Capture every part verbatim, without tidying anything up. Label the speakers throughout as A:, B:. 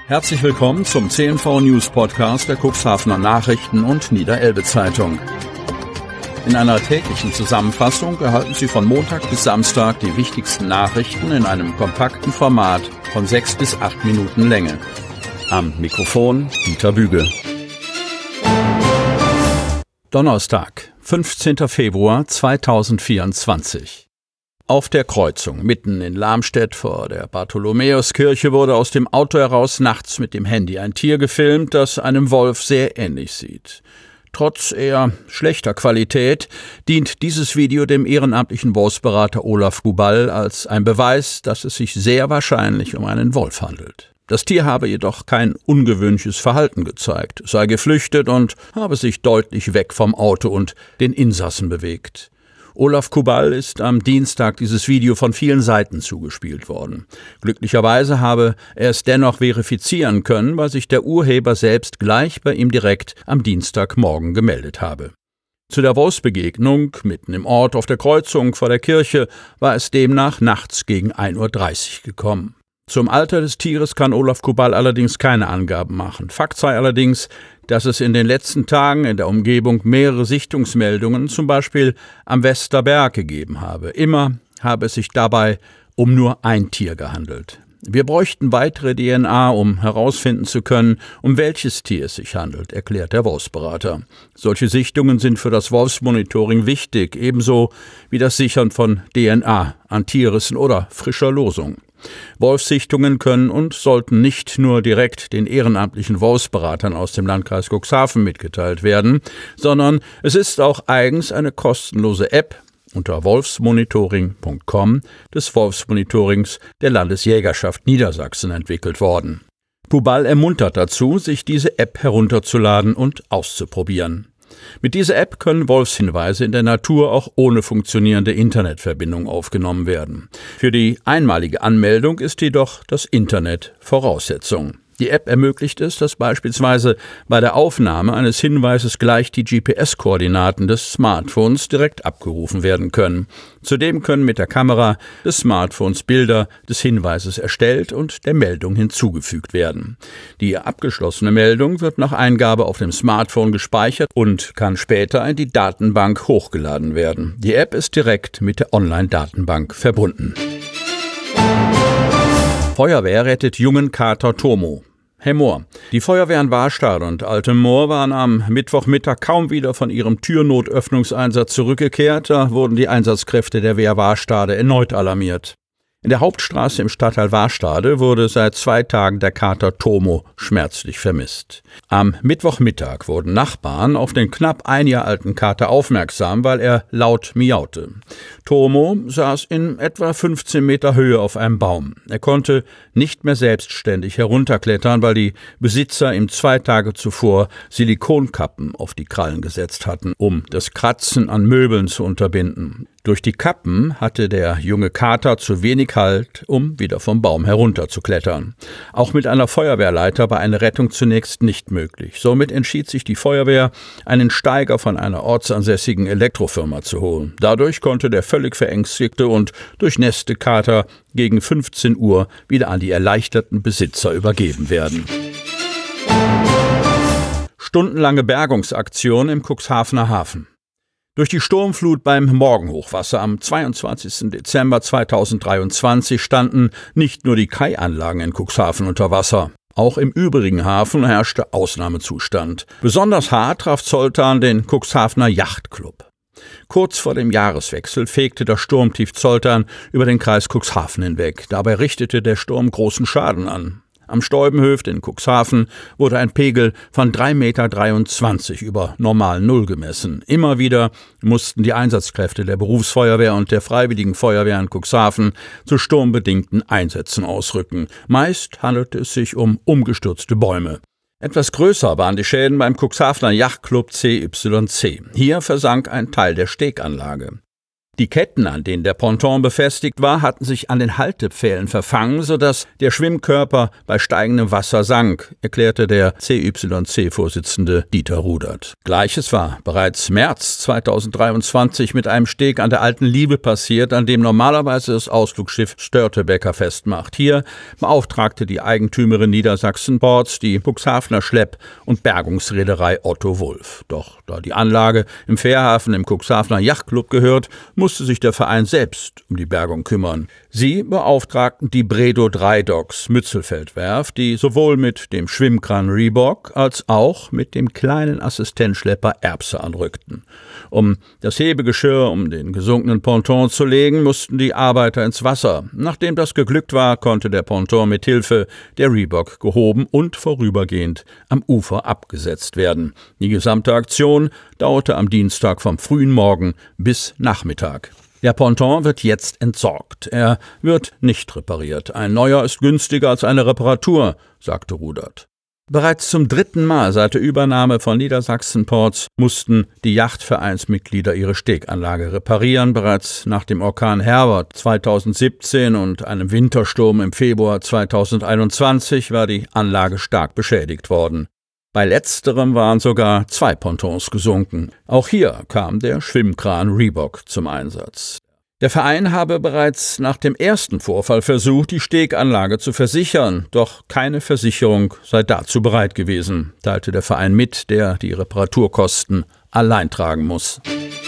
A: Herzlich willkommen zum C N V News Podcast der Cuxhavener Nachrichten und Niederelbe Zeitung. In einer täglichen Zusammenfassung erhalten Sie von Montag bis Samstag die wichtigsten Nachrichten in einem kompakten Format von sechs bis acht Minuten Länge. Am Mikrofon Dieter Büge. Donnerstag, fünfzehnter Februar zweitausendvierundzwanzig. Auf der Kreuzung mitten in Lamstedt vor der Bartholomäuskirche wurde aus dem Auto heraus nachts mit dem Handy ein Tier gefilmt, das einem Wolf sehr ähnlich sieht. Trotz eher schlechter Qualität dient dieses Video dem ehrenamtlichen Wolfsberater Olaf Kuball als ein Beweis, dass es sich sehr wahrscheinlich um einen Wolf handelt. Das Tier habe jedoch kein ungewöhnliches Verhalten gezeigt, sei geflüchtet und habe sich deutlich weg vom Auto und den Insassen bewegt. Olaf Kuball ist am Dienstag dieses Video von vielen Seiten zugespielt worden. Glücklicherweise habe er es dennoch verifizieren können, weil sich der Urheber selbst gleich bei ihm direkt am Dienstagmorgen gemeldet habe. Zu der Wolfsbegegnung mitten im Ort auf der Kreuzung vor der Kirche war es demnach nachts gegen ein Uhr dreißig gekommen. Zum Alter des Tieres kann Olaf Kuball allerdings keine Angaben machen. Fakt sei allerdings, dass es in den letzten Tagen in der Umgebung mehrere Sichtungsmeldungen, zum Beispiel am Westerberg, gegeben habe. Immer habe es sich dabei um nur ein Tier gehandelt. Wir bräuchten weitere D N A, um herausfinden zu können, um welches Tier es sich handelt, erklärt der Wolfsberater. Solche Sichtungen sind für das Wolfsmonitoring wichtig, ebenso wie das Sichern von D N A an Tierrissen oder frischer Losung. Wolfssichtungen können und sollten nicht nur direkt den ehrenamtlichen Wolfsberatern aus dem Landkreis Cuxhaven mitgeteilt werden, sondern es ist auch eigens eine kostenlose App unter wolfsmonitoring punkt com des Wolfsmonitorings der Landesjägerschaft Niedersachsen entwickelt worden. Kuball ermuntert dazu, sich diese App herunterzuladen und auszuprobieren. Mit dieser App können Wolfshinweise in der Natur auch ohne funktionierende Internetverbindung aufgenommen werden. Für die einmalige Anmeldung ist jedoch das Internet Voraussetzung. Die App ermöglicht es, dass beispielsweise bei der Aufnahme eines Hinweises gleich die G P S-Koordinaten des Smartphones direkt abgerufen werden können. Zudem können mit der Kamera des Smartphones Bilder des Hinweises erstellt und der Meldung hinzugefügt werden. Die abgeschlossene Meldung wird nach Eingabe auf dem Smartphone gespeichert und kann später in die Datenbank hochgeladen werden. Die App ist direkt mit der Online-Datenbank verbunden. Feuerwehr rettet jungen Kater Tomo. Hemmoor. Die Feuerwehr in Warstadt und Altenmoor waren am Mittwochmittag kaum wieder von ihrem Türnotöffnungseinsatz zurückgekehrt. Da wurden die Einsatzkräfte der Wehr Warstade erneut alarmiert. In der Hauptstraße im Stadtteil Warstade wurde seit zwei Tagen der Kater Tomo schmerzlich vermisst. Am Mittwochmittag wurden Nachbarn auf den knapp ein Jahr alten Kater aufmerksam, weil er laut miaute. Tomo saß in etwa fünfzehn Meter Höhe auf einem Baum. Er konnte nicht mehr selbstständig herunterklettern, weil die Besitzer ihm zwei Tage zuvor Silikonkappen auf die Krallen gesetzt hatten, um das Kratzen an Möbeln zu unterbinden. Durch die Kappen hatte der junge Kater zu wenig Halt, um wieder vom Baum herunterzuklettern. Auch mit einer Feuerwehrleiter war eine Rettung zunächst nicht möglich. Somit entschied sich die Feuerwehr, einen Steiger von einer ortsansässigen Elektrofirma zu holen. Dadurch konnte der völlig verängstigte und durchnässte Kater gegen fünfzehn Uhr wieder an die erleichterten Besitzer übergeben werden. Stundenlange Bergungsaktion im Cuxhavener Hafen. Durch die Sturmflut beim Morgenhochwasser am zweiundzwanzigsten Dezember zweitausenddreiundzwanzig standen nicht nur die Kaianlagen in Cuxhaven unter Wasser. Auch im übrigen Hafen herrschte Ausnahmezustand. Besonders hart traf Zoltan den Cuxhavener Yachtclub. Kurz vor dem Jahreswechsel fegte das Sturmtief Zoltan über den Kreis Cuxhaven hinweg. Dabei richtete der Sturm großen Schaden an. Am Stäubenhöft in Cuxhaven wurde ein Pegel von drei Komma dreiundzwanzig Meter über normal Null gemessen. Immer wieder mussten die Einsatzkräfte der Berufsfeuerwehr und der Freiwilligen Feuerwehr in Cuxhaven zu sturmbedingten Einsätzen ausrücken. Meist handelte es sich um umgestürzte Bäume. Etwas größer waren die Schäden beim Cuxhavener Yachtclub C Y C. Hier versank ein Teil der Steganlage. Die Ketten, an denen der Ponton befestigt war, hatten sich an den Haltepfählen verfangen, sodass der Schwimmkörper bei steigendem Wasser sank, erklärte der C Y C-Vorsitzende Dieter Rudert. Gleiches war bereits März zweitausenddreiundzwanzig mit einem Steg an der Alten Liebe passiert, an dem normalerweise das Ausflugsschiff Störtebeker festmacht. Hier beauftragte die Eigentümerin Niedersachsen Ports die Cuxhavener Schlepp- und Bergungsreederei Otto Wulf. Doch da die Anlage im Fährhafen im Cuxhavener Yachtclub gehört, musste sich der Verein selbst um die Bergung kümmern. Sie beauftragten die Bredow drei Docks Mützelfeldwerft, die sowohl mit dem Schwimmkran Reebok als auch mit dem kleinen Assistenzschlepper Erbse anrückten. Um das Hebegeschirr um den gesunkenen Ponton zu legen, mussten die Arbeiter ins Wasser. Nachdem das geglückt war, konnte der Ponton mit Hilfe der Reebok gehoben und vorübergehend am Ufer abgesetzt werden. Die gesamte Aktion dauerte am Dienstag vom frühen Morgen bis Nachmittag. Der Ponton wird jetzt entsorgt. Er wird nicht repariert. Ein neuer ist günstiger als eine Reparatur, sagte Rudert. Bereits zum dritten Mal seit der Übernahme von Niedersachsen Ports mussten die Yachtvereinsmitglieder ihre Steganlage reparieren. Bereits nach dem Orkan Herbert zweitausendsiebzehn und einem Wintersturm im Februar zweitausendeinundzwanzig war die Anlage stark beschädigt worden. Bei letzterem waren sogar zwei Pontons gesunken. Auch hier kam der Schwimmkran Reebok zum Einsatz. Der Verein habe bereits nach dem ersten Vorfall versucht, die Steganlage zu versichern, doch keine Versicherung sei dazu bereit gewesen, teilte der Verein mit, der die Reparaturkosten allein tragen muss.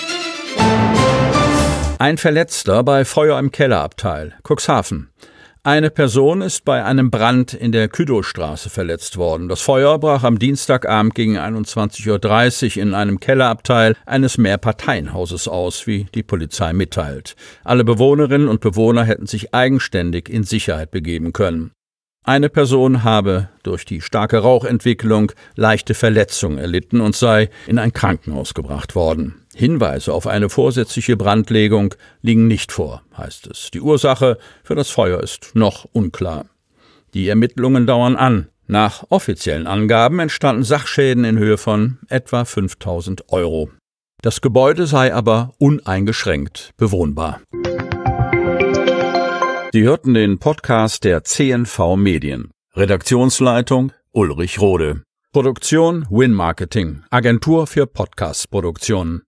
A: Ein Verletzter bei Feuer im Kellerabteil, Cuxhaven. Eine Person ist bei einem Brand in der Küdowstraße verletzt worden. Das Feuer brach am Dienstagabend gegen einundzwanzig Uhr dreißig in einem Kellerabteil eines Mehrparteienhauses aus, wie die Polizei mitteilt. Alle Bewohnerinnen und Bewohner hätten sich eigenständig in Sicherheit begeben können. Eine Person habe durch die starke Rauchentwicklung leichte Verletzungen erlitten und sei in ein Krankenhaus gebracht worden. Hinweise auf eine vorsätzliche Brandlegung liegen nicht vor, heißt es. Die Ursache für das Feuer ist noch unklar. Die Ermittlungen dauern an. Nach offiziellen Angaben entstanden Sachschäden in Höhe von etwa fünftausend Euro. Das Gebäude sei aber uneingeschränkt bewohnbar. Sie hörten den Podcast der C N V Medien. Redaktionsleitung Ulrich Rode. Produktion Win Marketing, Agentur für Podcast-Produktionen.